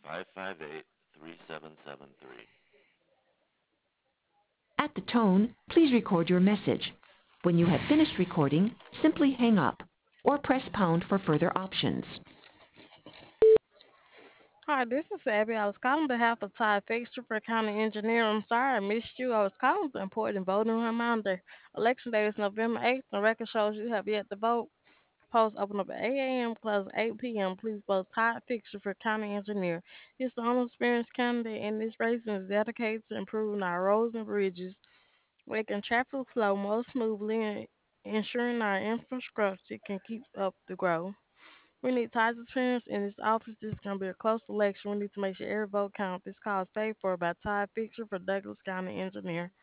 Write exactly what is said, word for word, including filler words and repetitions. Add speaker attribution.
Speaker 1: five five eight, three seven seven three.
Speaker 2: At the tone, please record your message. When you have finished recording, simply hang up or press pound for further options.
Speaker 3: Hi, this is Abby. I was calling on behalf of Todd Fixer for County Engineer. I'm sorry I missed you. I was calling for important voting reminder. Election day is November eighth, and record shows you have yet to vote. Polls open up at eight a m, close at eight p m. Please vote Todd Fixer for County Engineer. He's the only experienced candidate in this race and is dedicated to improving our roads and bridges, making traffic flow more smoothly and ensuring our infrastructure can keep up the growth. We need Ty's experience in this office. This is going to be a close election. We need to make sure every vote counts. This call is paid for by Ty Fixer for Douglas County Engineer.